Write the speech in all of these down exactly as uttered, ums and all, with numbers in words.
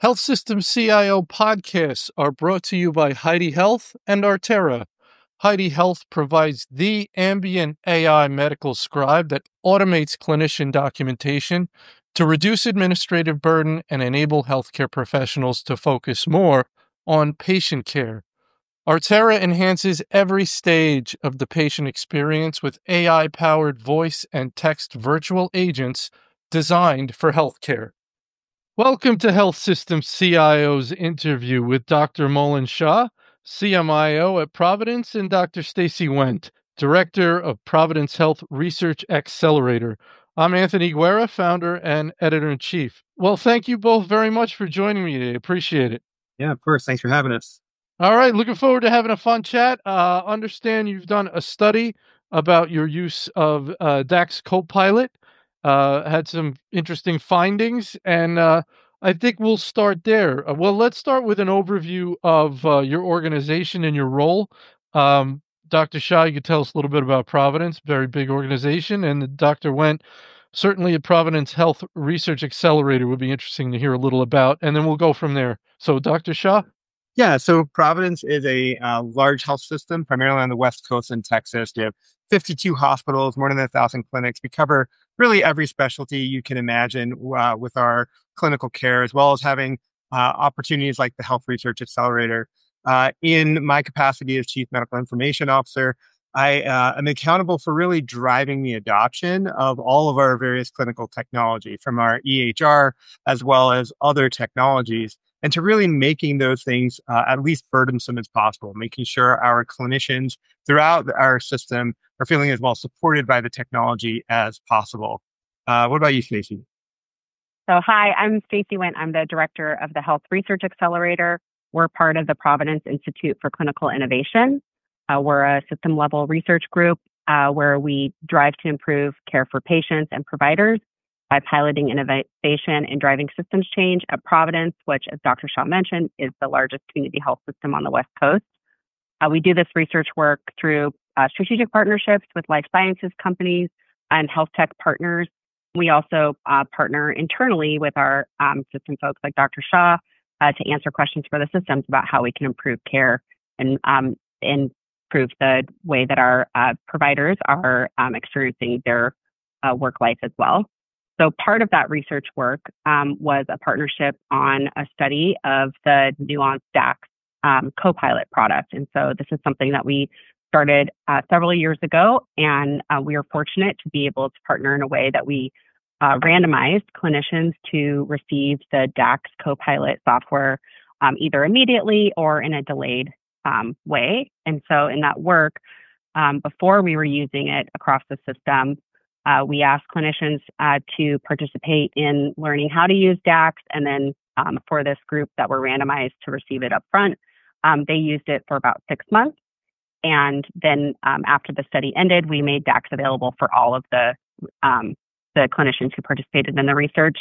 Health System C I O podcasts are brought to you by Heidi Health and Artera. Heidi Health provides the ambient A I medical scribe that automates clinician documentation to reduce administrative burden and enable healthcare professionals to focus more on patient care. Artera enhances every stage of the patient experience with A I-powered voice and text virtual agents designed for healthcare. Welcome to Health System C I O's interview with Doctor Molen Shah, C M I O at Providence, and Doctor Stacy Wendt, Director of Providence Health Research Accelerator. I'm Anthony Guerra, founder and editor-in-chief. Well, thank you both very much for joining me today. Appreciate it. Yeah, of course. Thanks for having us. All right, looking forward to having a fun chat. Uh, understand you've done a study about your use of uh, DAX Copilot. Uh, had some interesting findings, and uh, I think we'll start there. Uh, well, let's start with an overview of uh, your organization and your role. Um, Doctor Shah, you could tell us a little bit about Providence, very big organization, and Doctor Wendt, certainly at Providence Health Research Accelerator would be interesting to hear a little about, and then we'll go from there. So, Doctor Shah? Yeah, so Providence is a uh, large health system, primarily on the West Coast in Texas. We have fifty-two hospitals, more than one thousand clinics. We cover really every specialty you can imagine uh, with our clinical care, as well as having uh, opportunities like the Health Research Accelerator. Uh, in my capacity as Chief Medical Information Officer, I uh, am accountable for really driving the adoption of all of our various clinical technology, from our E H R as well as other technologies, and to really making those things uh, at least burdensome as possible, making sure our clinicians throughout our system are feeling as well supported by the technology as possible. Uh, what about you, Stacy? So hi, I'm Stacy Wendt. I'm the director of the Health Research Accelerator. We're part of the Providence Institute for Clinical Innovation. Uh, we're a system-level research group uh, where we drive to improve care for patients and providers by piloting innovation and driving systems change at Providence, which, as Doctor Shah mentioned, is the largest community health system on the West Coast. Uh, we do this research work through uh, strategic partnerships with life sciences companies and health tech partners. We also uh, partner internally with our um, system folks like Doctor Shah uh, to answer questions for the systems about how we can improve care and, um, improve the way that our uh, providers are um, experiencing their uh, work life as well. So part of that research work um, was a partnership on a study of the Nuance DAX um, Copilot product. And so this is something that we started uh, several years ago, and uh, we are fortunate to be able to partner in a way that we uh, randomized clinicians to receive the DAX Copilot software um, either immediately or in a delayed um, way. And so in that work, um, before we were using it across the system, Uh, we asked clinicians uh, to participate in learning how to use DAX, and then um, for this group that were randomized to receive it up front, um, they used it for about six months. And then um, after the study ended, we made DAX available for all of the um, the clinicians who participated in the research.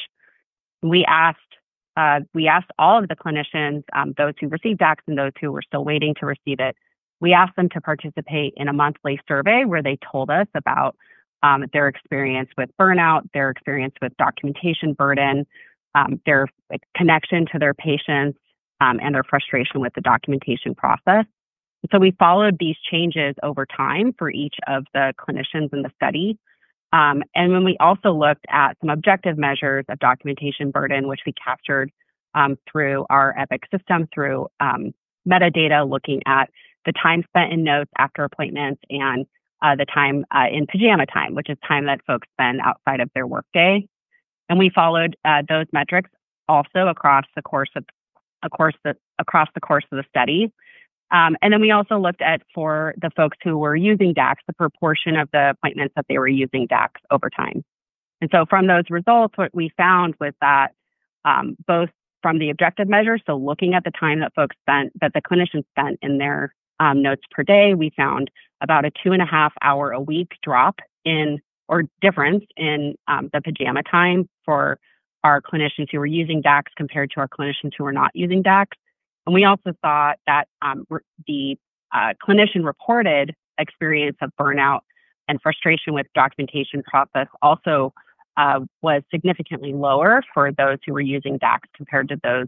We asked uh, we asked all of the clinicians, um, those who received DAX and those who were still waiting to receive it, we asked them to participate in a monthly survey where they told us about Um, their experience with burnout, their experience with documentation burden, um, their like, connection to their patients, um, and their frustration with the documentation process. And so we followed these changes over time for each of the clinicians in the study. Um, and when we also looked at some objective measures of documentation burden, which we captured um, through our Epic system, through um, metadata, looking at the time spent in notes after appointments and Uh, the time uh, in pajama time, which is time that folks spend outside of their workday. And we followed uh, those metrics also across the course of, of course, the, across the course of the study. Um, and then we also looked at, for the folks who were using DAX, the proportion of the appointments that they were using DAX over time. And so from those results, what we found was that um, both from the objective measures, so looking at the time that folks spent, that the clinicians spent in their Um, notes per day, we found about a two and a half hour a week drop in or difference in um, the pajama time for our clinicians who were using DAX compared to our clinicians who were not using DAX. And we also saw that um, re- the uh, clinician reported experience of burnout and frustration with documentation process also uh, was significantly lower for those who were using DAX compared to those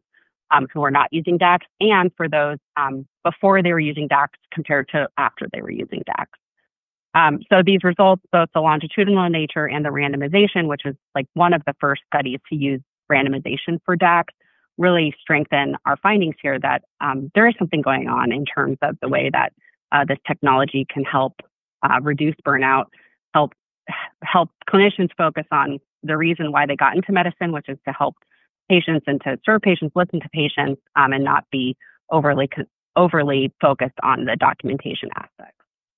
um, who are not using DAX, and for those um, before they were using DAX compared to after they were using DAX. Um, so these results, both the longitudinal nature and the randomization, which is like one of the first studies to use randomization for DAX, really strengthen our findings here that um, there is something going on in terms of the way that uh, this technology can help uh, reduce burnout, help help clinicians focus on the reason why they got into medicine, which is to help patients and to serve patients, listen to patients, um, and not be overly overly focused on the documentation aspects.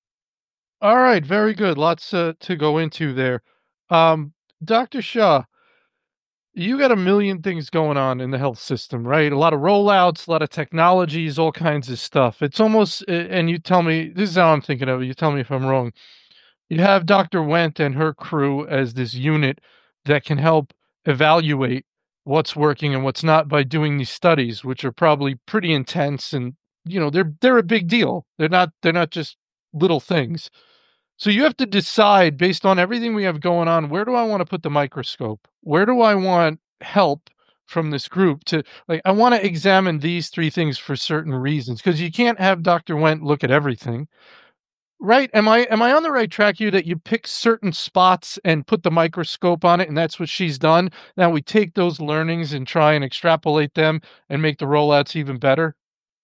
All right, very good. Lots uh, to go into there. Um, Doctor Shah, you got a million things going on in the health system, right? A lot of rollouts, a lot of technologies, all kinds of stuff. It's almost, and you tell me, this is how I'm thinking of it. You tell me if I'm wrong. You have Doctor Wendt and her crew as this unit that can help evaluate what's working and what's not by doing these studies, which are probably pretty intense, and you know they're they're a big deal. They're not they're not just little things. So you have to decide based on everything we have going on, where do I want to put the microscope? Where do I want help from this group to, like, I want to examine these three things for certain reasons, because you can't have Doctor Wendt look at everything. Right? Am I am I on the right track here that you pick certain spots and put the microscope on it, and that's what she's done? Now we take those learnings and try and extrapolate them and make the rollouts even better?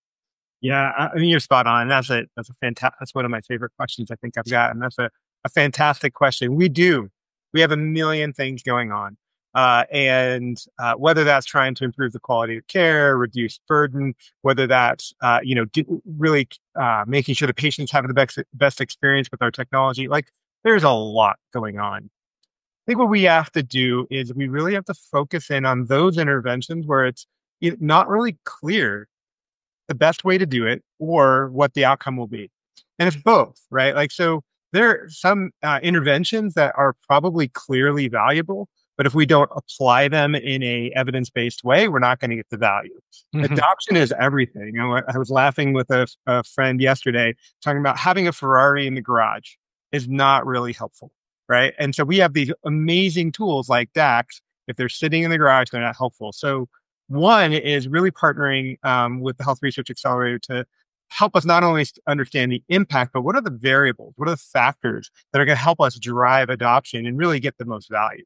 Yeah, I mean, you're spot on. That's a that's a fantastic. That's one of my favorite questions I think I've got, and that's a, a fantastic question. We do. We have a million things going on, uh, and uh, whether that's trying to improve the quality of care, reduce burden, whether that's uh, you know do, really uh, making sure the patients have the best best experience with our technology. Like, there's a lot going on. I think what we have to do is we really have to focus in on those interventions where it's not really clear the best way to do it or what the outcome will be. And it's both, right? Like, so there are some uh, interventions that are probably clearly valuable, but if we don't apply them in a evidence-based way, we're not going to get the value. Mm-hmm. Adoption is everything. You know, I was laughing with a, a friend yesterday talking about having a Ferrari in the garage is not really helpful, right? And so we have these amazing tools like DAX. If they're sitting in the garage, they're not helpful. So one is really partnering um, with the Health Research Accelerator to help us not only understand the impact, but what are the variables, what are the factors that are going to help us drive adoption and really get the most value.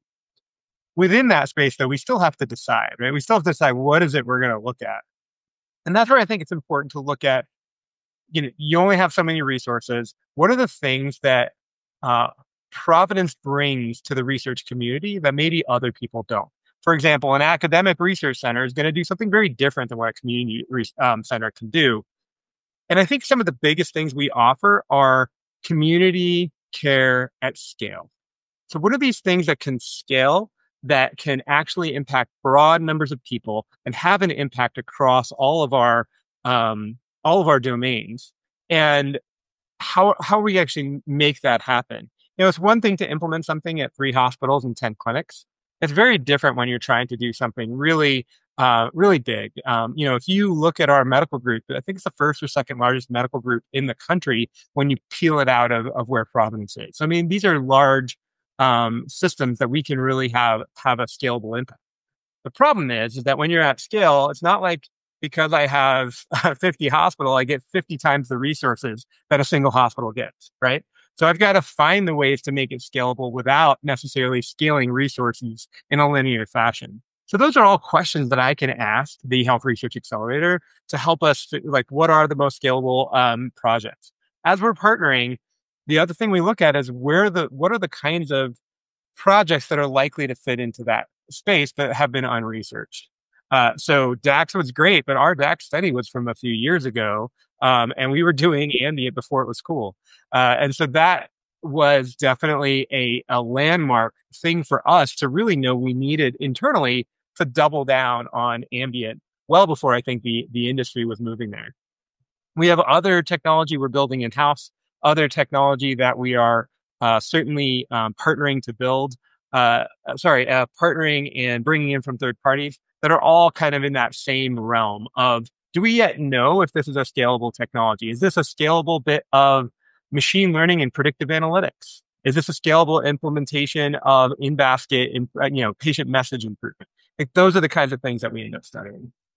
Within that space, though, we still have to decide, right? We still have to decide what is it we're going to look at. And that's where I think it's important to look at, you know, you only have so many resources. What are the things that uh, Providence brings to the research community that maybe other people don't? For example, an academic research center is going to do something very different than what a community um, center can do. And I think some of the biggest things we offer are community care at scale. So what are these things that can scale, that can actually impact broad numbers of people and have an impact across all of our um, all of our domains? And how how we actually make that happen? You know, it's one thing to implement something at three hospitals and ten clinics. It's very different when you're trying to do something really, uh, really big. Um, you know, if you look at our medical group, I think it's the first or second largest medical group in the country when you peel it out of, of where Providence is. So, I mean, these are large um, systems that we can really have have a scalable impact. The problem is, is that when you're at scale, it's not like because I have fifty hospital, I get fifty times the resources that a single hospital gets, right? So I've got to find the ways to make it scalable without necessarily scaling resources in a linear fashion. So those are all questions that I can ask the Health Research Accelerator to help us, to, like, what are the most scalable um, projects? As we're partnering, the other thing we look at is where the what are the kinds of projects that are likely to fit into that space but have been unresearched. Uh, so DAX was great, but our DAX study was from a few years ago. Um, and we were doing ambient before it was cool. Uh, and so that was definitely a, a landmark thing for us to really know we needed internally to double down on ambient well before I think the, the industry was moving there. We have other technology we're building in-house, other technology that we are uh, certainly um, partnering to build, uh, sorry, uh, partnering and bringing in from third parties that are all kind of in that same realm of, do we yet know if this is a scalable technology? Is this a scalable bit of machine learning and predictive analytics? Is this a scalable implementation of in-basket, you know, patient message improvement? Like, those are the kinds of things that we end up studying.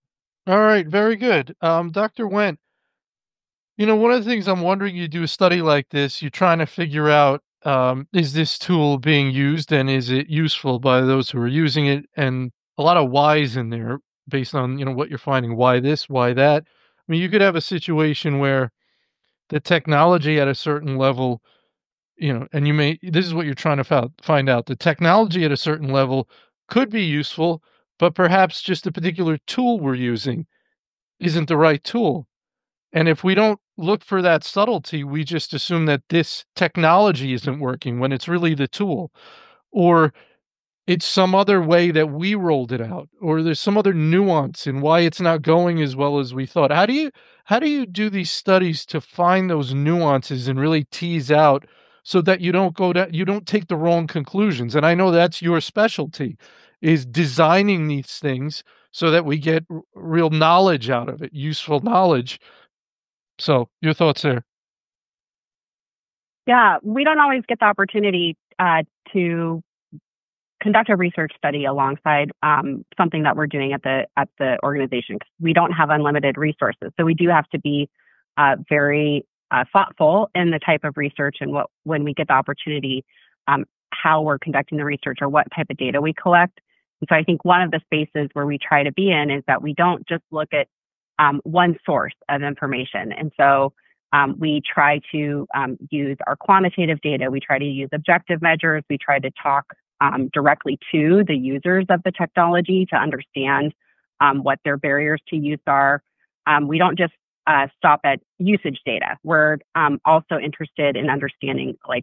All right, very good. Um, Doctor Wendt, you know, one of the things I'm wondering, you do a study like this, you're trying to figure out, um, is this tool being used and is it useful by those who are using it? And a lot of whys in there based on, you know, what you're finding. Why this? Why that? I mean, you could have a situation where the technology at a certain level, you know, and you may, this is what you're trying to fou- find out. The technology at a certain level could be useful, but perhaps just the particular tool we're using isn't the right tool. And if we don't look for that subtlety, we just assume that this technology isn't working when it's really the tool, or it's some other way that we rolled it out, or there's some other nuance in why it's not going as well as we thought. How do you how do you do these studies to find those nuances and really tease out so that you don't go down, you don't take the wrong conclusions? And I know that's your specialty, is designing these things so that we get r- real knowledge out of it, useful knowledge. So, your thoughts there? Yeah, we don't always get the opportunity uh, to conduct a research study alongside um, something that we're doing at the at the organization. We don't have unlimited resources, so we do have to be uh, very uh, thoughtful in the type of research and what when we get the opportunity, um, how we're conducting the research or what type of data we collect. And so I think one of the spaces where we try to be in is that we don't just look at um, one source of information, and so. Um, we try to um, use our quantitative data. We try to use objective measures. We try to talk um, directly to the users of the technology to understand um, what their barriers to use are. Um, we don't just uh, stop at usage data. We're um, also interested in understanding like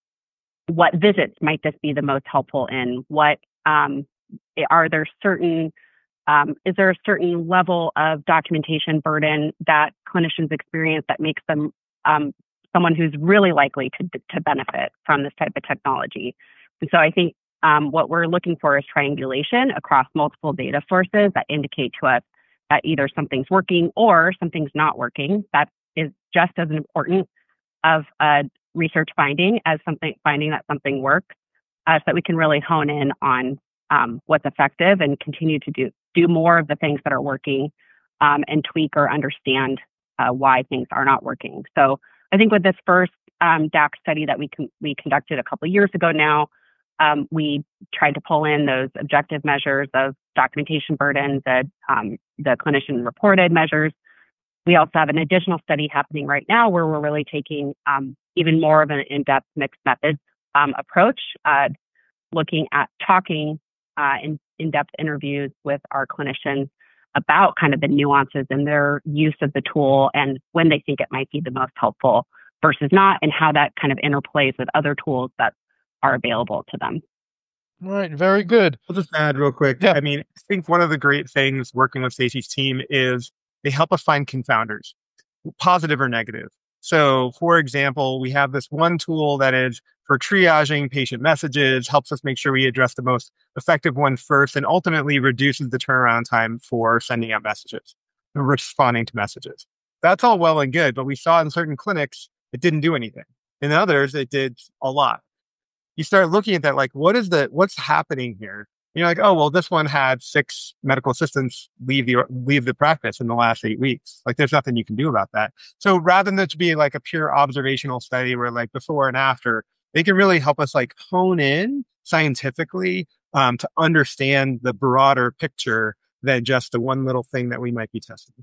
what visits might this be the most helpful in? What um, are there certain um, is there a certain level of documentation burden that clinicians experience that makes them um, someone who's really likely to, to benefit from this type of technology? And so I think um, what we're looking for is triangulation across multiple data sources that indicate to us that either something's working or something's not working. That is just as important of a research finding as something finding that something works, uh, so that we can really hone in on um, what's effective and continue to do do more of the things that are working, um, and tweak or understand uh, why things are not working. So I think with this first um, D A C study that we con- we conducted a couple years ago now, um, we tried to pull in those objective measures of documentation burden, the um, the clinician reported measures. We also have an additional study happening right now where we're really taking um, even more of an in-depth mixed methods um, approach, uh, looking at talking uh, in in-depth interviews with our clinicians about kind of the nuances in their use of the tool and when they think it might be the most helpful versus not, and how that kind of interplays with other tools that are available to them. Right, very good. I'll just add real quick. Yeah. I mean, I think one of the great things working with Stacey's team is they help us find confounders, positive or negative. So, for example, we have this one tool that is for triaging patient messages, helps us make sure we address the most effective one first, and ultimately reduces the turnaround time for sending out messages and responding to messages. That's all well and good, but we saw in certain clinics it didn't do anything. In others, it did a lot. You start looking at that, like, what is the what's happening here? You're like, oh well, this one had six medical assistants leave the leave the practice in the last eight weeks. Like, there's nothing you can do about that. So rather than it to be like a pure observational study where like before and after, they can really help us like hone in scientifically um, to understand the broader picture than just the one little thing that we might be testing.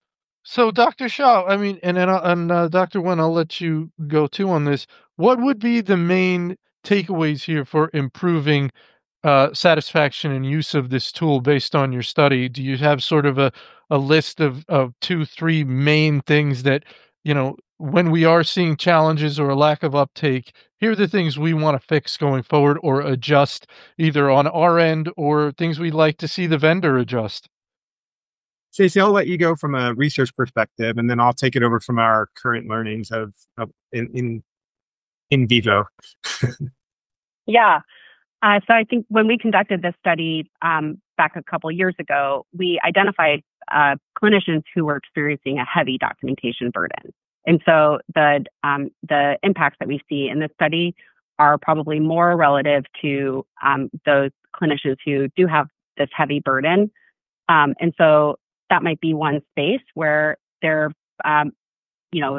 So, Doctor Shaw, I mean, and and, uh, and uh, Doctor Wen, I'll let you go too on this. What would be the main takeaways here for improving uh, satisfaction and use of this tool based on your study? Do you have sort of a, a list of, of two, three main things that, you know, when we are seeing challenges or a lack of uptake, here are the things we want to fix going forward or adjust either on our end or things we'd like to see the vendor adjust? Stacey, I'll let you go from a research perspective, and then I'll take it over from our current learnings of, of in, in in vivo. Yeah. Uh, so I think when we conducted this study um, back a couple years ago, we identified uh, clinicians who were experiencing a heavy documentation burden. And so the um, the impacts that we see in this study are probably more relative to um, those clinicians who do have this heavy burden. Um, and so that might be one space where they're, um, you know,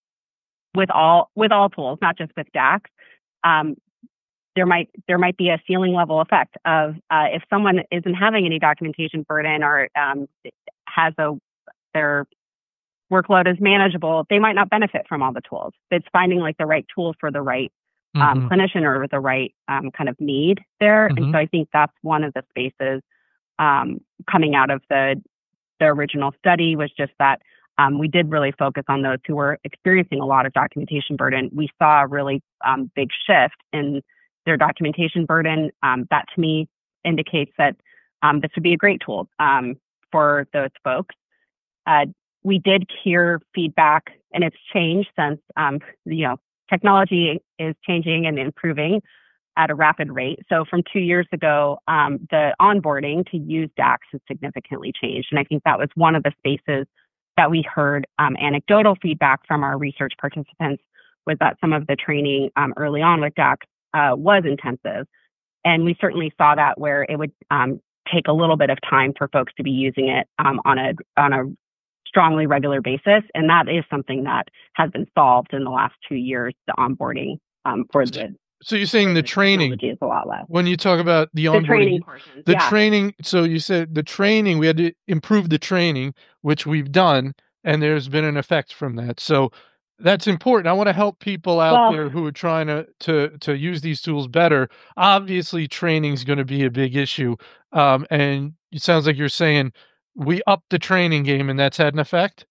with all with all tools, not just with DAX, um, there might there might be a ceiling level effect of uh, if someone isn't having any documentation burden or um, has a their workload is manageable, they might not benefit from all the tools. It's finding like the right tool for the right um, mm-hmm. clinician or the right um, kind of need there. Mm-hmm. And so I think that's one of the spaces um, coming out of the the original study was just that um, we did really focus on those who were experiencing a lot of documentation burden. We saw a really um, big shift in their documentation burden. Um, that to me indicates that um, this would be a great tool um, for those folks. Uh, we did hear feedback, and it's changed since um, you know technology is changing and improving at a rapid rate. So from two years ago, um, the onboarding to use DAX has significantly changed. And I think that was one of the spaces that we heard um, anecdotal feedback from our research participants was that some of the training um, early on with DAX uh, was intensive. And we certainly saw that where it would um, take a little bit of time for folks to be using it um, on a on a strongly regular basis. And that is something that has been solved in the last two years, the onboarding um, for the So you're saying the, the training is a lot less. When you talk about the onboarding, the training portions, the yeah. training. So you said the training, we had to improve the training, which we've done, and there's been an effect from that. So that's important. I want to help people out well, there who are trying to, to, to use these tools better. Obviously, training is going to be a big issue. Um, and it sounds like you're saying we upped the training game and that's had an effect.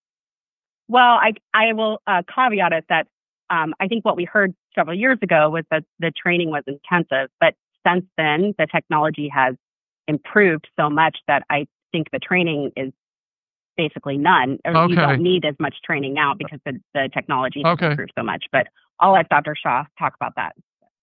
Well, I, I will uh, caveat it that Um, I think what we heard several years ago was that the training was intensive, but since then the technology has improved so much that I think the training is basically none. Or okay. You don't need as much training now because the, the technology has okay. improved so much. But I'll let Doctor Shah talk about that.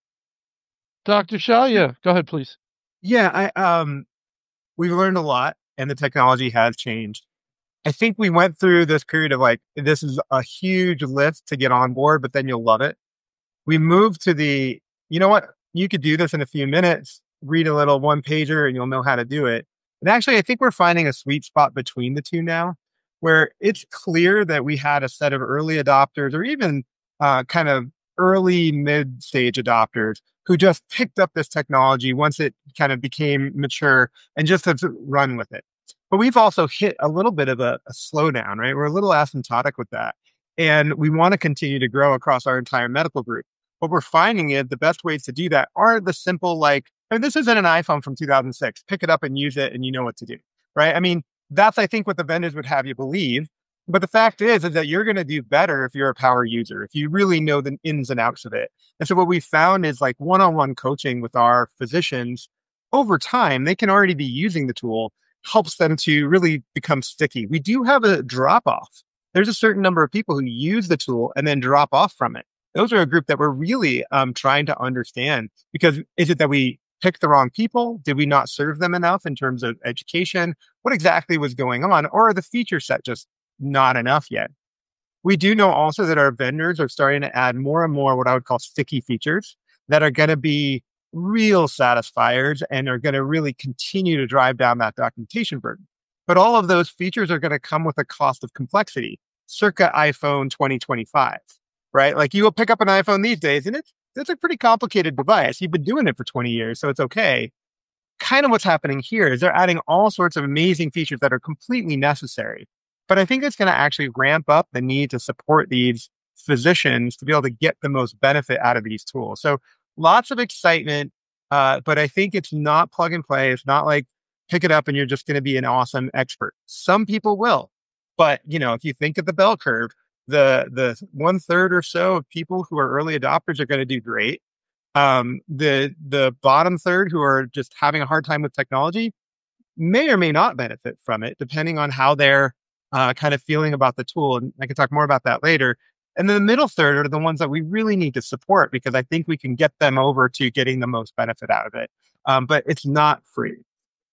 Doctor Shah, yeah, go ahead, please. Yeah, I um, we've learned a lot, and the technology has changed. I think we went through this period of like, this is a huge lift to get on board, but then you'll love it. We moved to the, you know what, you could do this in a few minutes, read a little one pager and you'll know how to do it. And actually, I think we're finding a sweet spot between the two now, where it's clear that we had a set of early adopters or even uh, kind of early mid-stage adopters who just picked up this technology once it kind of became mature and just have run with it. But we've also hit a little bit of a, a slowdown, right? We're a little asymptotic with that. And we want to continue to grow across our entire medical group. What we're finding is the best ways to do that are the simple, like, I mean, this isn't an iPhone from two thousand six. Pick it up and use it and you know what to do, right? I mean, that's, I think, what the vendors would have you believe. But the fact is, is that you're going to do better if you're a power user, if you really know the ins and outs of it. And so what we found is like one-on-one coaching with our physicians over time, they can already be using the tool, helps them to really become sticky. We do have a drop off. There's a certain number of people who use the tool and then drop off from it. Those are a group that we're really um, trying to understand, because is it that we picked the wrong people? Did we not serve them enough in terms of education? What exactly was going on? Or are the feature set just not enough yet? We do know also that our vendors are starting to add more and more what I would call sticky features that are going to be real satisfiers and are going to really continue to drive down that documentation burden. But all of those features are going to come with a cost of complexity, circa iPhone twenty twenty-five, right? Like you will pick up an iPhone these days and it's, it's a pretty complicated device. You've been doing it for twenty years, so it's okay. Kind of what's happening here is they're adding all sorts of amazing features that are completely necessary. But I think it's going to actually ramp up the need to support these physicians to be able to get the most benefit out of these tools. So lots of excitement, uh, but I think it's not plug and play. It's not like pick it up and you're just going to be an awesome expert. Some people will, but you know, if you think of the bell curve, the the one third or so of people who are early adopters are going to do great. Um, the the bottom third who are just having a hard time with technology may or may not benefit from it, depending on how they're uh, kind of feeling about the tool. And I can talk more about that later. And then the middle third are the ones that we really need to support, because I think we can get them over to getting the most benefit out of it. Um, but it's not free.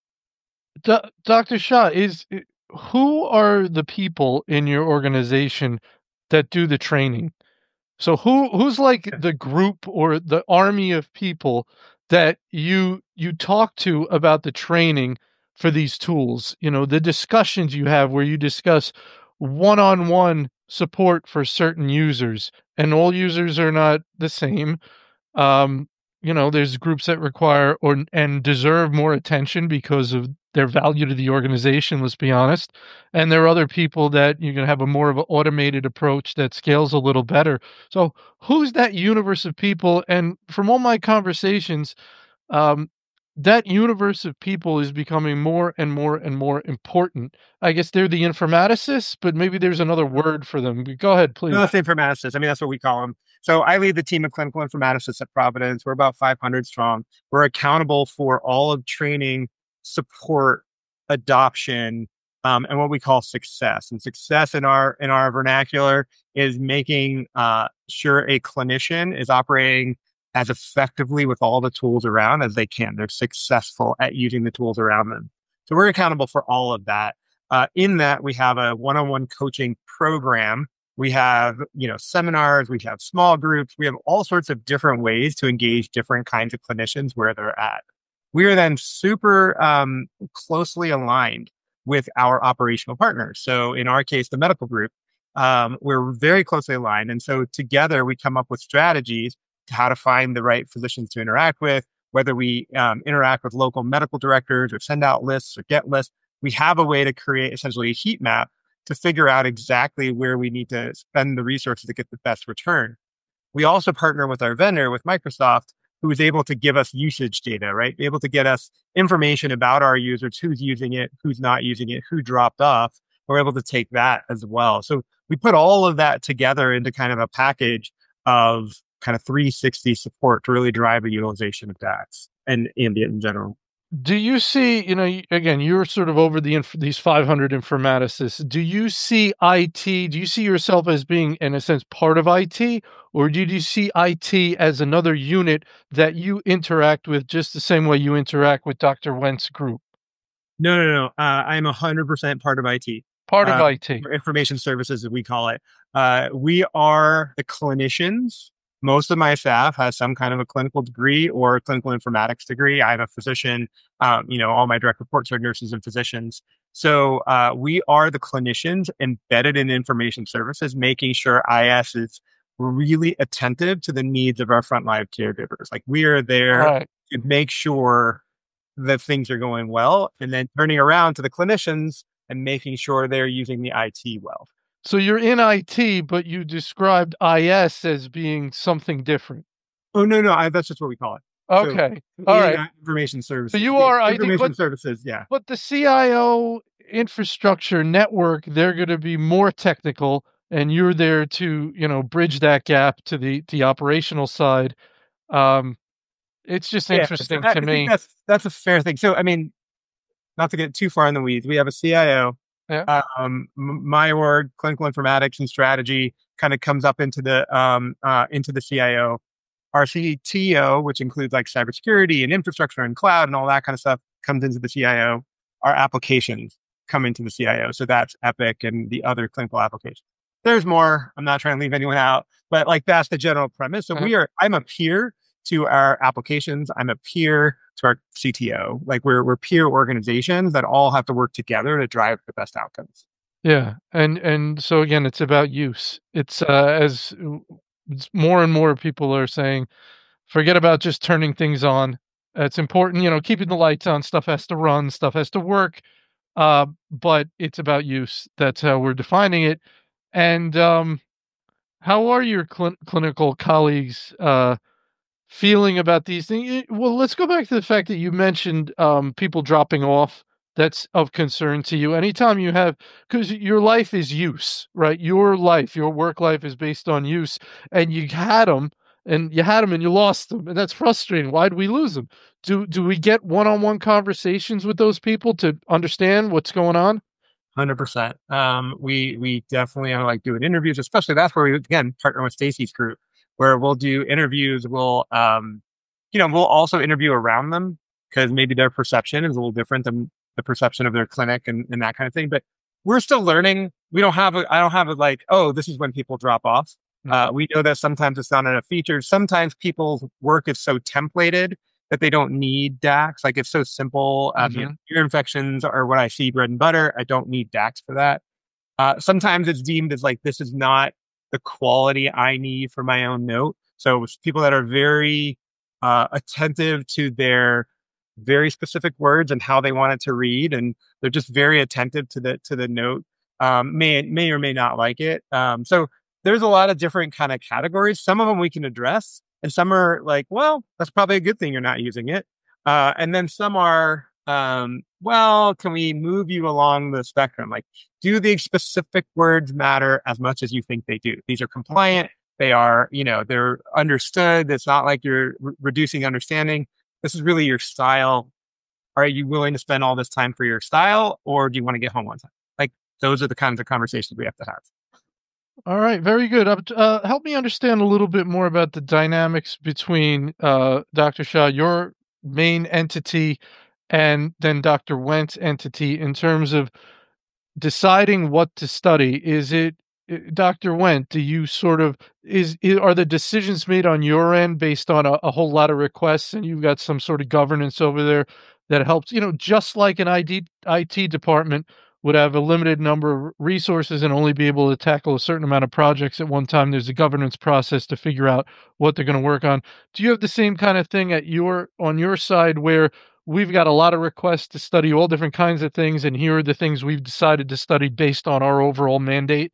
Do- Doctor Shah, is who are the people in your organization that do the training? So who who's like the group or the army of people that you you talk to about the training for these tools? You know, the discussions you have where you discuss one-on-one support for certain users, and all users are not the same. Um, you know, there's groups that require or and deserve more attention because of their value to the organization, let's be honest. And there are other people that you can have a more of an automated approach that scales a little better. So who's that universe of people? And from all my conversations, um, that universe of people is becoming more and more and more important. I guess they're the informaticists, but maybe there's another word for them. Go ahead, please. No, that's informaticists. I mean, that's what we call them. So I lead the team of clinical informaticists at Providence. We're about five hundred strong. We're accountable for all of training, support, adoption, um, and what we call success. And success in our in our vernacular is making uh, sure a clinician is operating as effectively with all the tools around as they can. They're successful at using the tools around them. So we're accountable for all of that. Uh, in that, we have a one-on-one coaching program. We have, you know, seminars, we have small groups, we have all sorts of different ways to engage different kinds of clinicians where they're at. We are then super um, closely aligned with our operational partners. So in our case, the medical group, um, we're very closely aligned. And so together we come up with strategies to how to find the right physicians to interact with, whether we um, interact with local medical directors or send out lists or get lists. We have a way to create essentially a heat map to figure out exactly where we need to spend the resources to get the best return. We also partner with our vendor, with Microsoft, who is able to give us usage data, right? Be able to get us information about our users, who's using it, who's not using it, who dropped off. We're able to take that as well. So we put all of that together into kind of a package of kind of three sixty support to really drive the utilization of D A X and Ambient in general. Do you see, you know, again, you're sort of over the inf- these five hundred informaticists. Do you see I T, do you see yourself as being, in a sense, part of I T? Or do you see I T as another unit that you interact with just the same way you interact with Doctor Wentz group? No, no, no. Uh, I'm one hundred percent part of I T. Part of uh, I T. Information services, as we call it. Uh, we are the clinicians. Most of my staff has some kind of a clinical degree or clinical informatics degree. I'm a physician. Um, you know, all my direct reports are nurses and physicians. So uh, we are the clinicians embedded in information services, making sure I S is really attentive to the needs of our frontline caregivers. Like we are there Right. to make sure that things are going well, and then turning around to the clinicians and making sure they're using the I T well. So you're in I T, but you described I S as being something different. Oh, no, no. I, that's just what we call it. Okay. So, All in, right. uh, information services. So you are I T, information but, services, yeah. but the C I O infrastructure network, they're going to be more technical, and you're there to, you know, bridge that gap to the, the operational side. Um, it's just Yeah, so interesting I, to I me. think that's that's a fair thing. So, I mean, not to get too far in the weeds, we have a C I O. Yeah. Um, my org, clinical informatics and strategy, kind of comes up into the um, uh, into the C I O. Our C T O, which includes like cybersecurity and infrastructure and cloud and all that kind of stuff, comes into the C I O. Our applications come into the C I O. So that's Epic and the other clinical applications. There's more. I'm not trying to leave anyone out, but like that's the general premise. So Uh-huh. we are, I'm a peer to our applications. I'm a peer to our C T O. Like we're, we're peer organizations that all have to work together to drive the best outcomes. Yeah. And, and so again, it's about use. It's, uh, as it's more and more people are saying, forget about just turning things on. It's important, you know, keeping the lights on. Stuff has to run, stuff has to work. Uh, but it's about use. That's how we're defining it. And um, how are your cl- clinical colleagues uh, feeling about these things? Well, let's go back to the fact that you mentioned um, people dropping off. That's of concern to you. Anytime you have, because your life is use, right? Your life, your work life is based on use, and you had them, and you had them, and you lost them, and that's frustrating. Why do we lose them? Do do we get one-on-one conversations with those people to understand what's going on? one hundred percent. Um, we we definitely are like doing interviews, especially that's where we again partner with Stacy's group, where we'll do interviews. We'll um, you know, we'll also interview around them because maybe their perception is a little different than the perception of their clinic and, and that kind of thing. But we're still learning. We don't have a, I don't have a like, oh, this is when people drop off. Uh, we know that sometimes it's not enough features. Sometimes people's work is so templated that they don't need DAX. Like it's so simple. Um, Mm-hmm. you know, ear infections are what I see bread and butter. I don't need DAX for that. Uh, sometimes it's deemed as like, this is not the quality I need for my own note. So people that are very uh, attentive to their very specific words and how they want it to read, and they're just very attentive to the to the note, um, may may or may not like it. Um, so there's a lot of different kind of categories. Some of them we can address, and some are like, well, that's probably a good thing you're not using it. Uh, and then some are, um, well, can we move you along the spectrum? Like, do the specific words matter as much as you think they do? These are compliant. They are, you know, they're understood. It's not like you're re- reducing understanding. This is really your style. Are you willing to spend all this time for your style, or do you want to get home on time? Like, those are the kinds of conversations we have to have. All right, very good. Uh, uh, help me understand a little bit more about the dynamics between uh, Doctor Shah, your main entity, and then Doctor Went's entity in terms of deciding what to study. Is it uh, Doctor Went? Do you sort of is, is are the decisions made on your end based on a, a whole lot of requests, and you've got some sort of governance over there that helps? You know, just like an I D, I T department would have a limited number of resources and only be able to tackle a certain amount of projects at one time. There's a governance process to figure out what they're going to work on. Do you have the same kind of thing at your on your side where we've got a lot of requests to study all different kinds of things, and here are the things we've decided to study based on our overall mandate?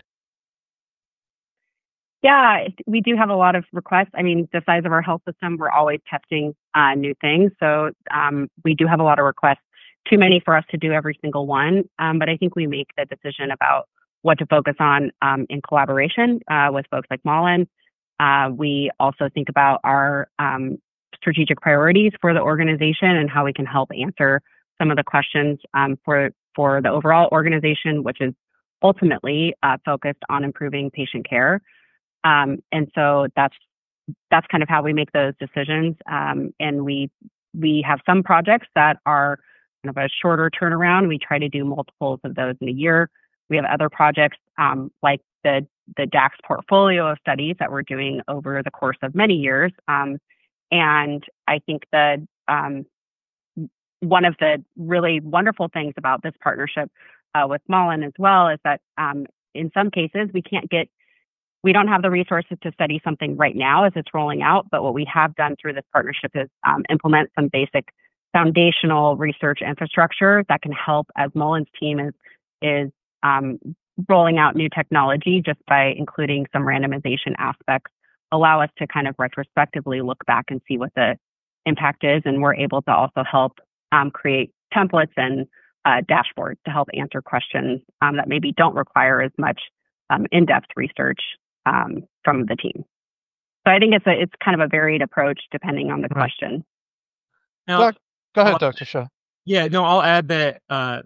Yeah, we do have a lot of requests. I mean, the size of our health system, we're always testing uh, new things. So um, we do have a lot of requests. Too many for us to do every single one. Um, but I think we make the decision about what to focus on um, in collaboration uh, with folks like Malin. Uh, we also think about our um, strategic priorities for the organization and how we can help answer some of the questions um, for, for the overall organization, which is ultimately uh, focused on improving patient care. Um, and so that's that's kind of how we make those decisions. Um, and we we have some projects that are kind of a shorter turnaround. We try to do multiples of those in a year. We have other projects um, like the the DAX portfolio of studies that we're doing over the course of many years. Um, and I think that um, one of the really wonderful things about this partnership uh, with Malin as well is that um, in some cases we can't get We don't have the resources to study something right now as it's rolling out, but what we have done through this partnership is um, implement some basic foundational research infrastructure that can help as Malin's team is is um, rolling out new technology just by including some randomization aspects, allow us to kind of retrospectively look back and see what the impact is, and we're able to also help um, create templates and uh, dashboards to help answer questions um, that maybe don't require as much um, in-depth research Um, from the team. So I think it's a it's kind of a varied approach depending on the Right. question. Now, Doc, go ahead, I'll- Doctor Shah. yeah, no, I'll add that uh,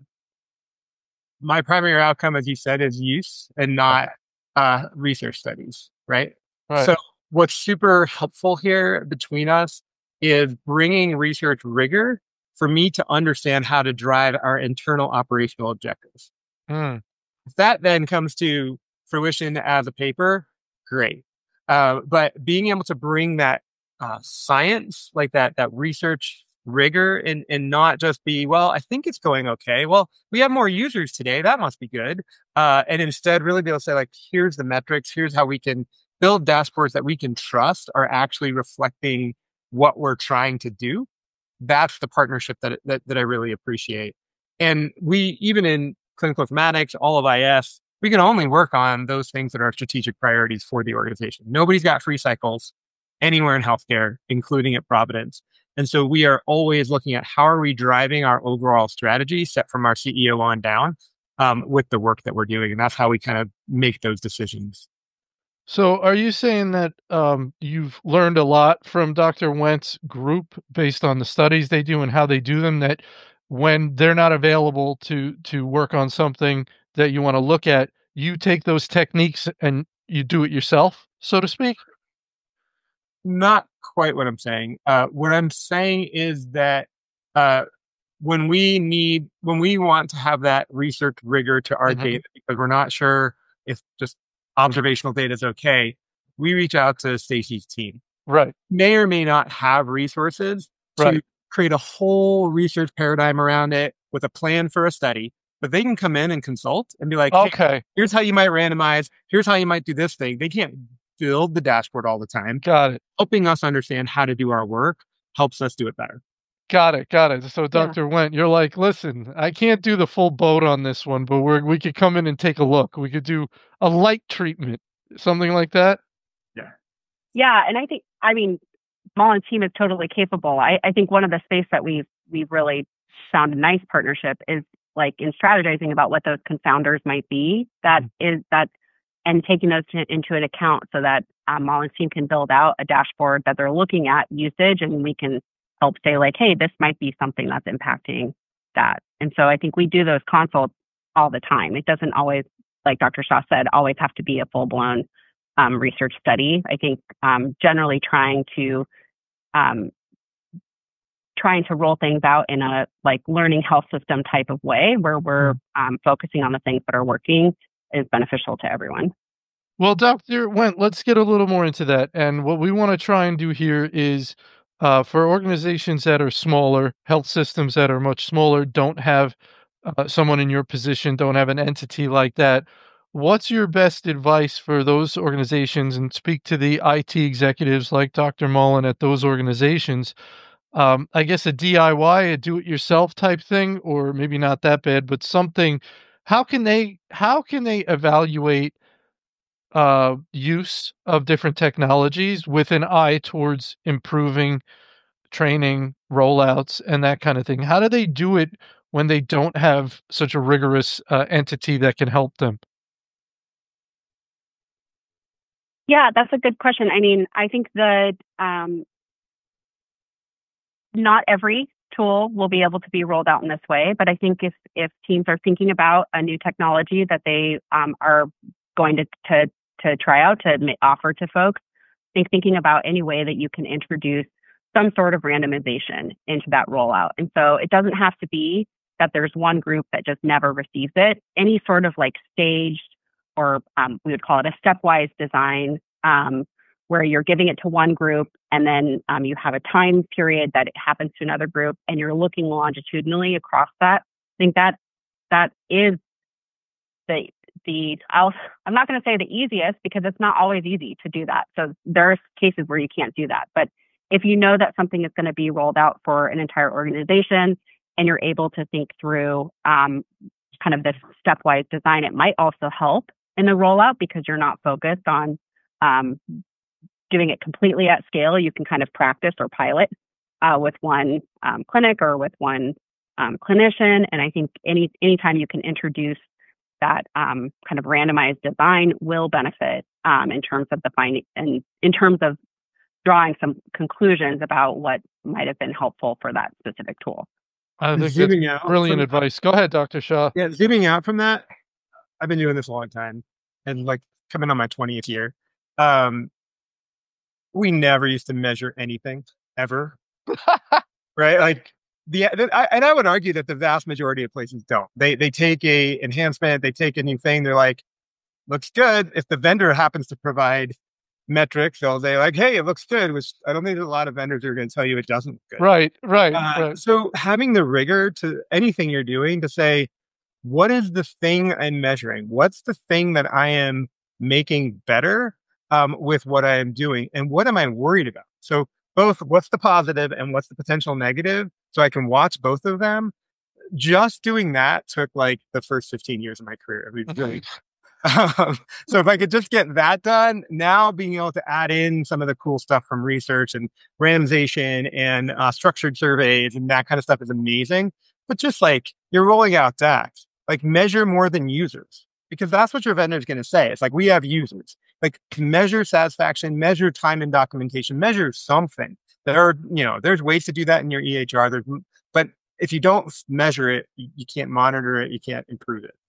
my primary outcome, as you said, is use and not uh, research studies, right? Right. So what's super helpful here between us is bringing research rigor for me to understand how to drive our internal operational objectives. Mm. If that then comes to fruition as a paper, great. Uh, but being able to bring that uh, science, like that that research rigor, and and not just be, well, I think it's going okay. Well, we have more users today. That must be good. Uh, and instead, really be able to say, like, here's the metrics. Here's how we can build dashboards that we can trust are actually reflecting what we're trying to do. That's the partnership that that, that I really appreciate. And we, even in clinical informatics, all of I S, we can only work on those things that are strategic priorities for the organization. Nobody's got free cycles anywhere in healthcare, including at Providence. And so we are always looking at how are we driving our overall strategy set from our C E O on down um, with the work that we're doing. And that's how we kind of make those decisions. So are you saying that um, you've learned a lot from Doctor Went's group based on the studies they do and how they do them, that when they're not available to to work on something that you want to look at, you take those techniques and you do it yourself, so to speak? Not quite what I'm saying. Uh, what I'm saying is that uh, when we need, when we want to have that research rigor to our Mhm. data, because we're not sure if just observational data is okay, we reach out to Stacey's team. Right. May or may not have resources to Right. create a whole research paradigm around it with a plan for a study. But they can come in and consult and be like, hey, Okay. here's how you might randomize. Here's how you might do this thing. They can't build the dashboard all the time. Got it. Helping us understand how to do our work helps us do it better. Got it. Got it. So, Yeah. Doctor Wendt, you're like, listen, I can't do the full boat on this one, but we're, we could come in and take a look. We could do a light treatment, something like that. Yeah. Yeah. And I think, I mean, Mullen's team is totally capable. I, I think one of the space that we've, we've really found a nice partnership is like in strategizing about what those confounders might be, that mm-hmm. is that, and taking those to, into an account so that um, Mullen's team can build out a dashboard that they're looking at usage, and we can help say like, hey, this might be something that's impacting that. And so I think we do those consults all the time. It doesn't always, like Doctor Shah said, always have to be a full blown um, research study. I think um, generally trying to um, trying to roll things out in a like learning health system type of way where we're um, focusing on the things that are working is beneficial to everyone. Well, Doctor Wendt, let's get a little more into that. And what we want to try and do here is uh, for organizations that are smaller, health systems that are much smaller, don't have uh, someone in your position, don't have an entity like that. What's your best advice for those organizations, and speak to the I T executives like Doctor Mullen at those organizations? Um, I guess a D I Y, a do-it-yourself type thing, or maybe not that bad, but something. How can they, how can they evaluate uh, use of different technologies with an eye towards improving training, rollouts, and that kind of thing? How do they do it when they don't have such a rigorous uh, entity that can help them? Yeah, that's a good question. I mean, I think that um, not every tool will be able to be rolled out in this way, but I think if if teams are thinking about a new technology that they um, are going to, to to try out to ma- offer to folks, I think thinking about any way that you can introduce some sort of randomization into that rollout. And so it doesn't have to be that there's one group that just never receives it. Any sort of like staged, or um, we would call it a stepwise design, um, where you're giving it to one group and then um, you have a time period that it happens to another group, and you're looking longitudinally across that. I think that that is the the I'll, I'm not going to say the easiest, because it's not always easy to do that. So there are cases where you can't do that. But if you know that something is going to be rolled out for an entire organization, and you're able to think through um, kind of this stepwise design, it might also help in the rollout, because you're not focused on um, doing it completely at scale. You can kind of practice or pilot uh, with one um, clinic or with one um, clinician. And I think any anytime you can introduce that um, kind of randomized design will benefit um, in terms of the finding, and in terms of drawing some conclusions about what might have been helpful for that specific tool. I think Zooming that's out brilliant from- advice. Go ahead, Doctor Shah. Yeah, zooming out from that, I've been doing this a long time, and like coming on my twentieth year. Um, we never used to measure anything ever, right? Like the, the I, and I would argue that the vast majority of places don't. They they take a enhancement, they take a new thing, they're like, looks good. If the vendor happens to provide metrics, they'll say like, hey, it looks good, which I don't think there's a lot of vendors are going to tell you it doesn't look good. Right, right, Uh, right. So having the rigor to anything you're doing to say, what is the thing I'm measuring? What's the thing that I am making better um, with what I am doing? And what am I worried about? So both what's the positive and what's the potential negative, so I can watch both of them. Just doing that took like the first fifteen years of my career. I mean, really. Um, so if I could just get that done, now being able to add in some of the cool stuff from research and randomization and uh, structured surveys and that kind of stuff is amazing. But just like you're rolling out D A X, like measure more than users, because that's what your vendor is going to say. It's like, we have users. Like measure satisfaction, measure time and documentation, measure something. There are, you know, there's ways to do that in your E H R. There's, but if you don't measure it, you, you can't monitor it, you can't improve it.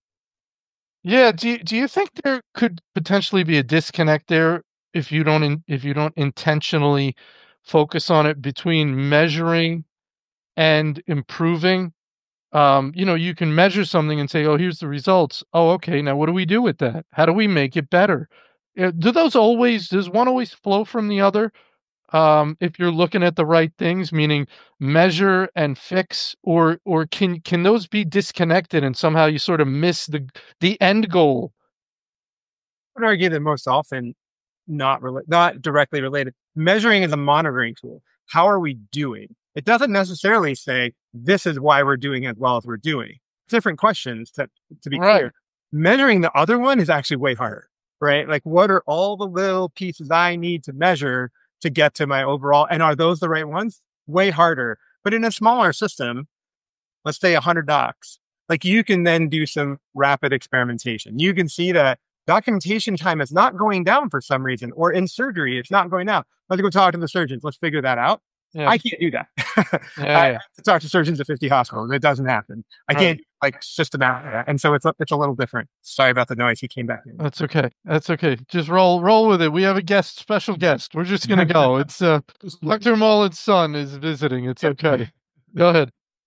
Yeah. Do you, do you think there could potentially be a disconnect there if you don't in, if you don't intentionally focus on it between measuring and improving? Um, you know, you can measure something and say, "Oh, here's the results." Oh, okay. Now, what do we do with that? How do we make it better? Uh, Do those always? Does one always flow from the other? um, if you're looking at the right things, meaning measure and fix, or or can can those be disconnected and somehow you sort of miss the the end goal? I would argue that most often not rela- not directly related. Measuring is a monitoring tool. How are we doing? It doesn't necessarily say this is why we're doing as well as we're doing. Different questions to, to be Right. clear. Measuring the other one is actually way harder, right? Like, what are all the little pieces I need to measure to get to my overall? And are those the right ones? Way harder. But in a smaller system, let's say one hundred docs, like you can then do some rapid experimentation. You can see that documentation time is not going down for some reason, or in surgery, it's not going down. Let's go talk to the surgeons. Let's figure that out. Yeah. I can't do that. Yeah, I yeah. have to talk to surgeons at fifty hospitals. It doesn't happen. I Right. can't like systematic. And so it's a, it's a little different. Sorry about the noise. He came back in. That's okay. That's okay. Just roll roll with it. We have a guest, special guest. We're just gonna go. It's uh Doctor Mullen's son is visiting. It's okay. Go ahead.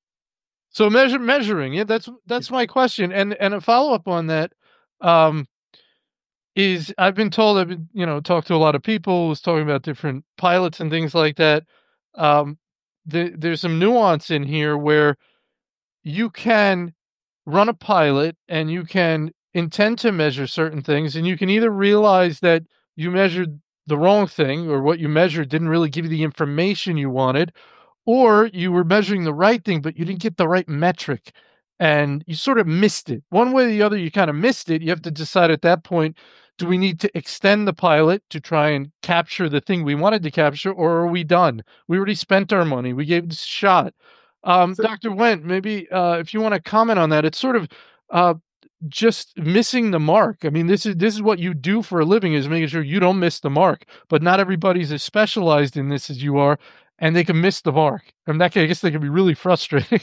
So measure measuring, yeah, that's that's my question. And and a follow-up on that, um, is I've been told, I've been, you know, talked to a lot of people, was talking about different pilots and things like that. Um, the, there's some nuance in here where you can run a pilot and you can intend to measure certain things, and you can either realize that you measured the wrong thing, or what you measured didn't really give you the information you wanted, or you were measuring the right thing, but you didn't get the right metric and you sort of missed it. One way or the other, you kind of missed it. You have to decide at that point, do we need to extend the pilot to try and capture the thing we wanted to capture, or are we done? We already spent our money. We gave this a shot. Um, So- Doctor Wendt, maybe uh, if you want to comment on that, it's sort of uh, just missing the mark. I mean, this is this is what you do for a living, is making sure you don't miss the mark. But not everybody's as specialized in this as you are, and they can miss the mark. And that can, I guess they can be really frustrating.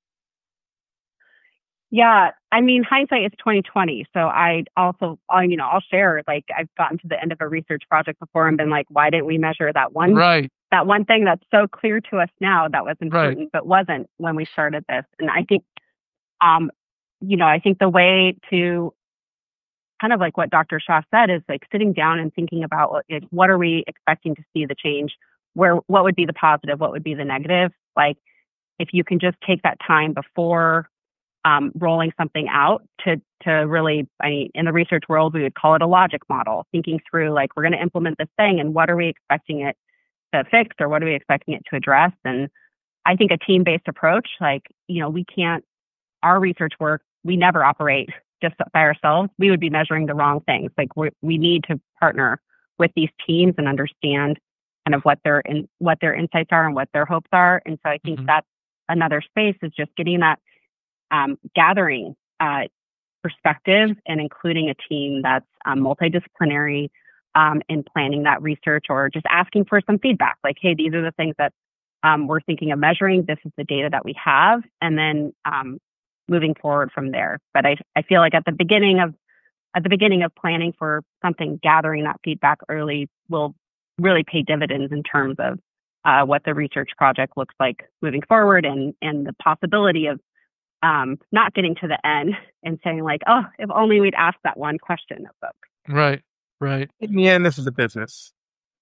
Yeah, I mean, hindsight is twenty twenty. So I also, I, you know, I'll share. Like, I've gotten to the end of a research project before and been like, why didn't we measure that one, Right. that one thing that's so clear to us now that was important, Right. but wasn't when we started this? And I think, um, you know, I think the way to kind of like what Doctor Shah said is like sitting down and thinking about what, like, what are we expecting to see the change? Where, what would be the positive? What would be the negative? Like, if you can just take that time before um, rolling something out to to really, I mean, in the research world, we would call it a logic model, thinking through like, we're going to implement this thing, and what are we expecting it to fix, or what are we expecting it to address? And I think a team-based approach, like, you know, we can't, our research work, we never operate just by ourselves. We would be measuring the wrong things. Like, we we need to partner with these teams and understand kind of what their in, what their insights are and what their hopes are. And so I think Mhm. that's another space, is just getting that um, gathering uh, perspective and including a team that's um, multidisciplinary um, in planning that research, or just asking for some feedback. Like, hey, these are the things that um, we're thinking of measuring. This is the data that we have, and then um, moving forward from there. But I, I feel like at the beginning of at the beginning of planning for something, gathering that feedback early will really pay dividends in terms of uh, what the research project looks like moving forward, and and the possibility of um, not getting to the end and saying like, oh, if only we'd asked that one question of folks. Right. Right. In the end, this is a business,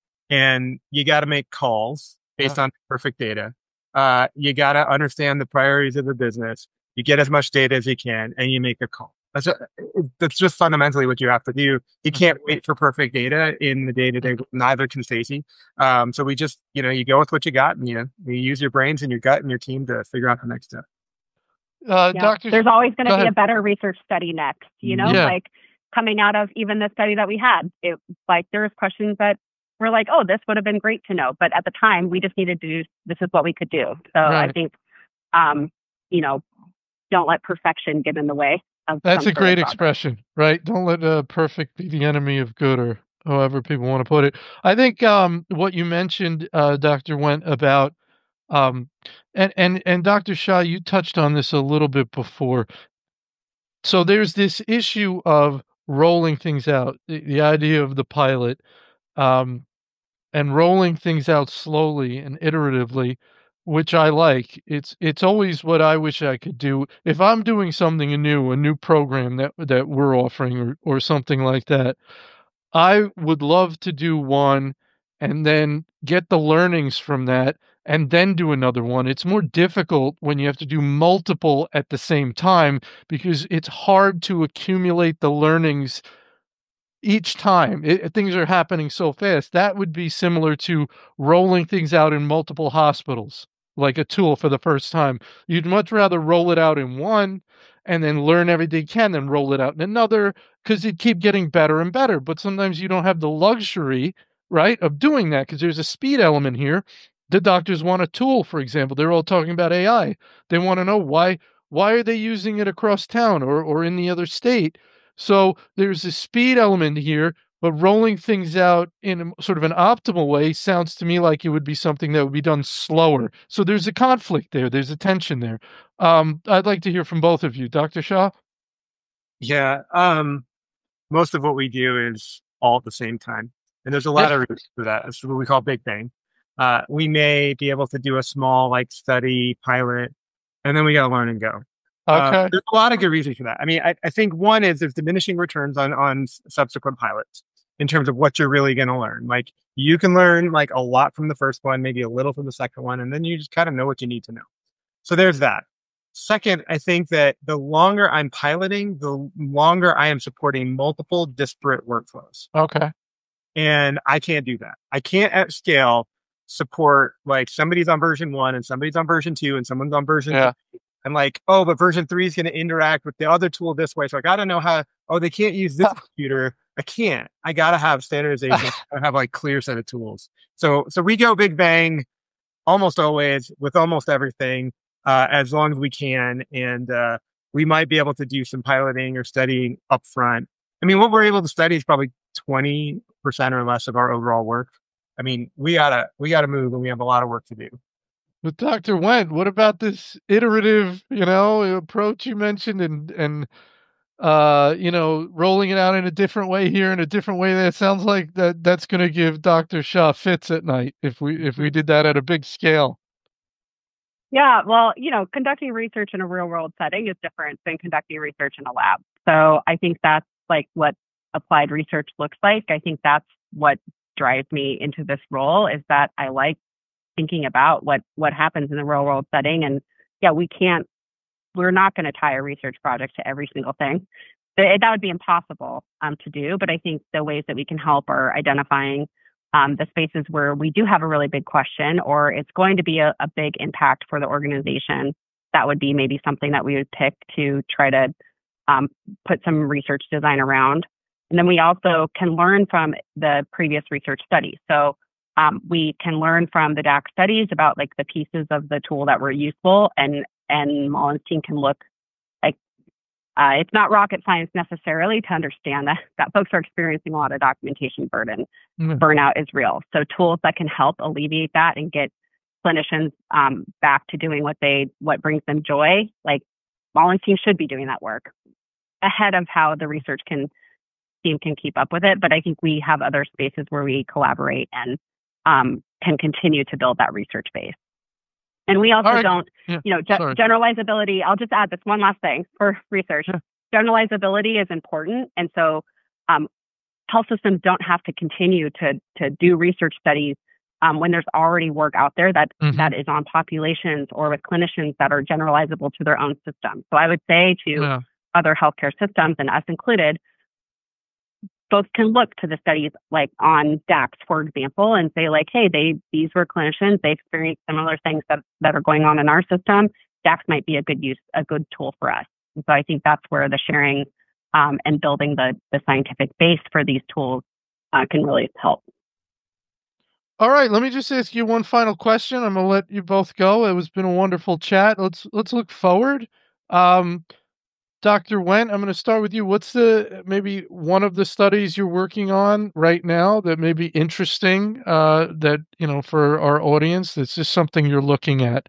and you got to make calls based Yeah. on perfect data. Uh, you got to understand the priorities of the business. You get as much data as you can, and you make a call. That's just, that's just fundamentally what you have to do. You can't wait for perfect data in the day to day. Neither can Stacy. Um, so we just, you know, you go with what you got, and you you use your brains and your gut and your team to figure out the next step. Uh, Yeah. Doctor There's always going go to be ahead. a better research study next, you know, Yeah. like coming out of even the study that we had, it like there was questions that were like, oh, this would have been great to know. But at the time we just needed to do, this is what we could do. So I Right. think, um, you know, don't let perfection get in the way of That's some a sort of great progress. expression, right? Don't let uh, perfect be the enemy of good, or however people want to put it. I think um, what you mentioned, uh, Doctor Wendt, about um, and and and Doctor Shah, you touched on this a little bit before. So there's this issue of rolling things out, the, the idea of the pilot, um, and rolling things out slowly and iteratively, which I like. It's it's always what I wish I could do. If I'm doing something new, a new program that that we're offering, or or something like that, I would love to do one and then get the learnings from that, and then do another one. It's more difficult when you have to do multiple at the same time because it's hard to accumulate the learnings each time. It, things are happening so fast. That would be similar to rolling things out in multiple hospitals, like a tool for the first time. You'd much rather roll it out in one and then learn everything you can, then roll it out in another, because you'd keep getting better and better. But sometimes you don't have the luxury, right, of doing that because there's a speed element here. The doctors want a tool, for example. They're all talking about A I. They want to know why why are they using it across town or, or in the other state? So there's a speed element here, but rolling things out in a, sort of an optimal way sounds to me like it would be something that would be done slower. So there's a conflict there. There's a tension there. Um, I'd like to hear from both of you. Doctor Shah? Yeah. Um, most of what we do is all at the same time. And there's a lot of reasons for that. It's what we call Big Bang. Uh, we may be able to do a small like study pilot, and then we got to learn and go. Okay. Uh, there's a lot of good reasons for that. I mean, I, I think one is there's diminishing returns on, on subsequent pilots in terms of what you're really going to learn. Like you can learn like a lot from the first one, maybe a little from the second one, and then you just kind of know what you need to know. So there's that. Second, I think that the longer I'm piloting, the longer I am supporting multiple disparate workflows. Okay. And I can't do that. I can't at scale support like somebody's on version one and somebody's on version two and someone's on version yeah. three. And like, oh, but version three is going to interact with the other tool this way. So I got to know how, oh, they can't use this computer. I can't. I got to have standardization. I have like clear set of tools. So, so we go Big Bang almost always with almost everything, uh, as long as we can. And, uh, we might be able to do some piloting or studying up front. I mean, what we're able to study is probably twenty percent or less of our overall work. I mean, we gotta, we gotta move and we have a lot of work to do. But Doctor Wendt, what about this iterative, you know, approach you mentioned and, and, uh, you know, rolling it out in a different way here and a different way there? It sounds like that that's going to give Doctor Shah fits at night if we, if we did that at a big scale. Yeah, well, you know, conducting research in a real world setting is different than conducting research in a lab. So I think that's like what applied research looks like. I think that's what drives me into this role, is that I like thinking about what, what happens in the real world setting. And yeah, we can't, we're not going to tie a research project to every single thing. That would be impossible um, to do. But I think the ways that we can help are identifying um, the spaces where we do have a really big question, or it's going to be a, a big impact for the organization. That would be maybe something that we would pick to try to um, put some research design around. And then we also can learn from the previous research studies. So um, we can learn from the D A C studies about like the pieces of the tool that were useful, and and Mullen's team can look like uh, it's not rocket science necessarily to understand that that folks are experiencing a lot of documentation burden. Mm-hmm. Burnout is real. So tools that can help alleviate that and get clinicians um, back to doing what they what brings them joy. Like Mullen's team should be doing that work ahead of how the research can team can keep up with it. But I think we have other spaces where we collaborate and um, can continue to build that research base. And we also right. don't, yeah. you know, ge- generalizability. I'll just add this one last thing for research. Yeah. Generalizability is important. And so um, health systems don't have to continue to to do research studies um, when there's already work out there that, mm-hmm. that is on populations or with clinicians that are generalizable to their own system. So I would say to yeah. other healthcare systems, and us included, folks can look to the studies like on D A Cs, for example, and say like, hey, they these were clinicians, they experienced similar things that, that are going on in our system. D A Cs might be a good use, a good tool for us. And so I think that's where the sharing um, and building the, the scientific base for these tools uh, can really help. All right, let me just ask you one final question. I'm gonna let you both go. It was been a wonderful chat. Let's let's look forward. Um, Doctor Wendt, I'm going to start with you. What's the maybe one of the studies you're working on right now that may be interesting, uh, that, you know, for our audience, that's just something you're looking at?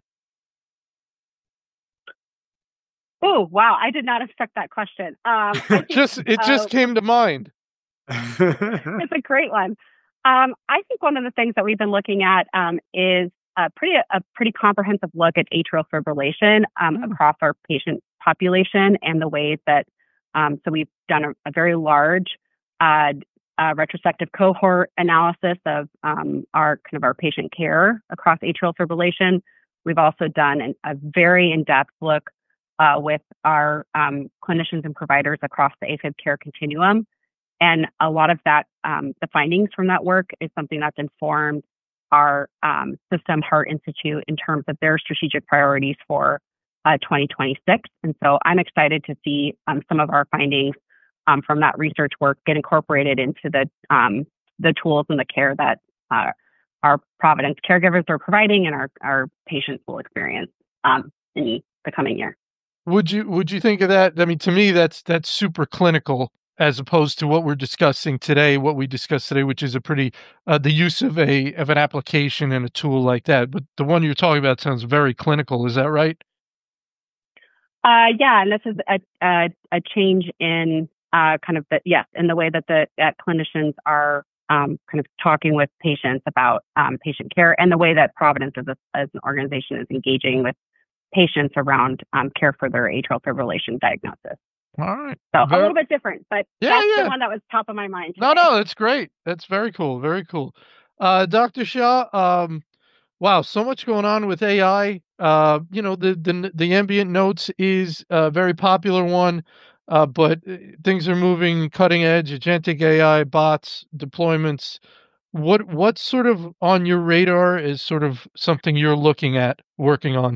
Oh, wow. I did not expect that question. Um, think, just It uh, just came to mind. It's a great one. Um, I think one of the things that we've been looking at um, is a pretty, a pretty comprehensive look at atrial fibrillation um, mm. across our patient population and the ways that, um, so we've done a, a very large uh, uh, retrospective cohort analysis of um, our kind of our patient care across atrial fibrillation. We've also done an, a very in-depth look uh, with our um, clinicians and providers across the AFib care continuum. And a lot of that, um, the findings from that work is something that's informed our um, System Heart Institute in terms of their strategic priorities for uh, twenty twenty-six. And so I'm excited to see um, some of our findings um, from that research work get incorporated into the um, the tools and the care that uh, our Providence caregivers are providing and our, our patients will experience um, in the coming year. Would you would you think of that? I mean, to me, that's that's super clinical as opposed to what we're discussing today, what we discussed today, which is a pretty uh, the use of a of an application and a tool like that. But the one you're talking about sounds very clinical. Is that right? Uh, yeah, and this is a a, a change in uh, kind of the yes, in the way that the that clinicians are um, kind of talking with patients about um, patient care, and the way that Providence as, a, as an organization is engaging with patients around um, care for their atrial fibrillation diagnosis. All right. So very, a little bit different, but yeah, that's yeah. the one that was top of my mind today. No, no, that's great. That's very cool. Very cool. Uh, Doctor Shah, um, wow, so much going on with A I. Uh, you know, the the the ambient notes is a very popular one, uh, but things are moving cutting edge, agentic A I, bots, deployments. What what's sort of on your radar is sort of something you're looking at working on?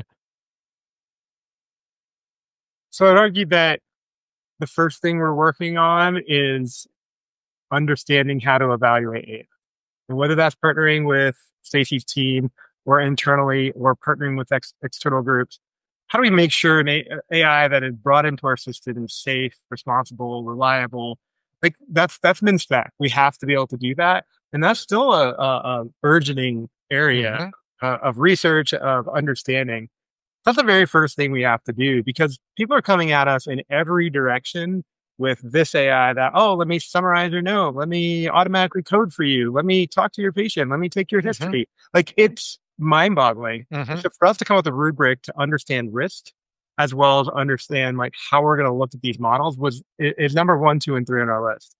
So I'd argue that the first thing we're working on is understanding how to evaluate A I. And whether that's partnering with Stacey's team or internally or partnering with ex- external groups, how do we make sure an A I that is brought into our system is safe, responsible, reliable? Like that's that's M I N SPEC. We have to be able to do that. And that's still a, a, a burgeoning area mm-hmm. uh, of research, of understanding. That's the very first thing we have to do because people are coming at us in every direction with this A I that, oh, let me summarize your note. Let me automatically code for you. Let me talk to your patient. Let me take your history. Mm-hmm. Like it's mind boggling. Mm-hmm. So for us to come up with a rubric to understand risk as well as understand like how we're going to look at these models was is number one, two, and three on our list.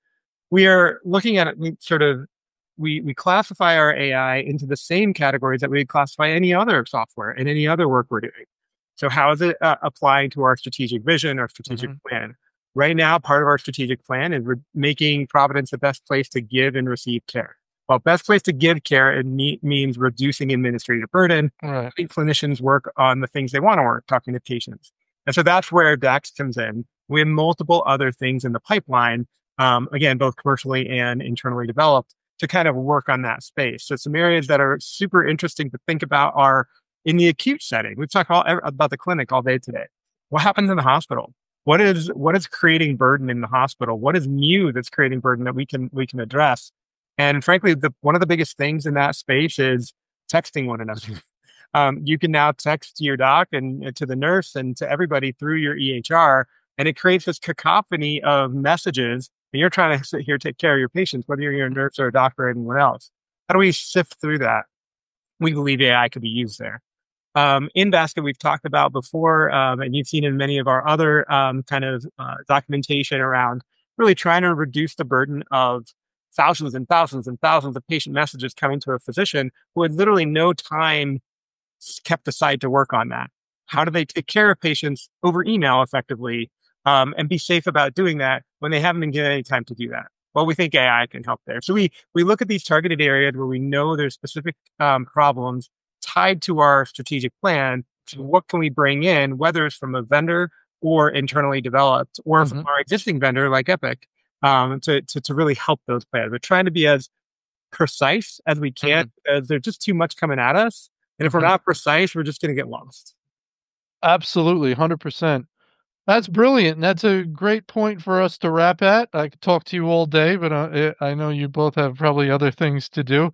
We are looking at it sort of We we classify our A I into the same categories that we would classify any other software and any other work we're doing. So how is it uh, applying to our strategic vision, our strategic mm-hmm. plan? Right now, part of our strategic plan is re- making Providence the best place to give and receive care. Well, best place to give care it me- means reducing administrative burden. Right. Having clinicians work on the things they want to work, talking to patients. And so that's where DAX comes in. We have multiple other things in the pipeline, um, again, both commercially and internally developed, to kind of work on that space. So some areas that are super interesting to think about are in the acute setting. We've talked all, about the clinic all day today. What happens in the hospital? What is what is creating burden in the hospital? What is new that's creating burden that we can we can address? And frankly, the one of the biggest things in that space is texting one another. Um, you can now text to your doc and uh, to the nurse and to everybody through your E H R, and it creates this cacophony of messages. And you're trying to sit here, take care of your patients, whether you're a nurse or a doctor or anyone else. How do we sift through that? We believe A I could be used there. Um, in Basket, we've talked about before, um, and you've seen in many of our other um, kind of uh, documentation around really trying to reduce the burden of thousands and thousands and thousands of patient messages coming to a physician who had literally no time kept aside to work on that. How do they take care of patients over email effectively? Um, and be safe about doing that when they haven't been given any time to do that. Well, we think A I can help there. So we we look at these targeted areas where we know there's specific um, problems tied to our strategic plan. So what can we bring in, whether it's from a vendor or internally developed, or mm-hmm. from our existing vendor like Epic, um, to, to to really help those plans. We're trying to be as precise as we can, mm-hmm. because there's just too much coming at us, and if we're not precise, we're just going to get lost. Absolutely, one hundred percent. That's brilliant. That's a great point for us to wrap at. I could talk to you all day, but uh, I know you both have probably other things to do.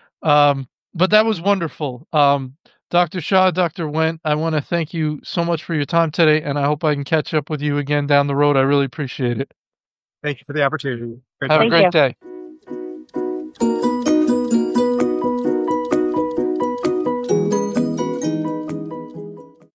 Um, but that was wonderful. Um, Doctor Shah, Doctor Wendt, I want to thank you so much for your time today, and I hope I can catch up with you again down the road. I really appreciate it. Thank you for the opportunity. Great have time. a great you. day.